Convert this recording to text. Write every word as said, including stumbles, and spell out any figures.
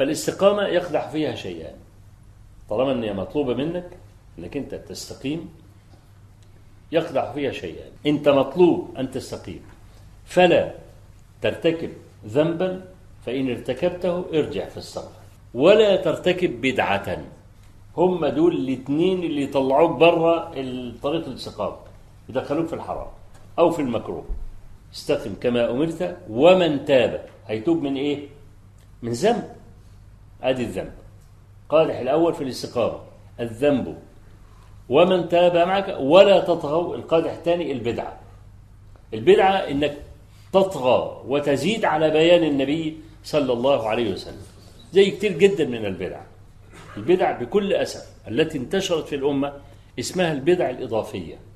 فالاستقامة يقدح فيها شيئان، طالما أنها مطلوبة منك أنك أنت تستقيم، يقدح فيها شيئان. أنت مطلوب أن تستقيم، فلا ترتكب ذنبا، فإن ارتكبته ارجع في الصغر، ولا ترتكب بدعة. هم دول الاثنين اللي يطلعوك بره طريق الاستقامة، يدخلوك في الحرام أو في المكروه. استقم كما أمرت، ومن تاب هيتوب من إيه؟ من ذنب. أدي الذنب قادح الأول في الاستقامة الذنب، ومن تاب معك ولا تطغوا القادح الثاني البدعة. البدعة إنك تطغى وتزيد على بيان النبي صلى الله عليه وسلم، زي كتير جدا من البدع. البدع بكل أسف التي انتشرت في الأمة اسمها البدع الإضافية.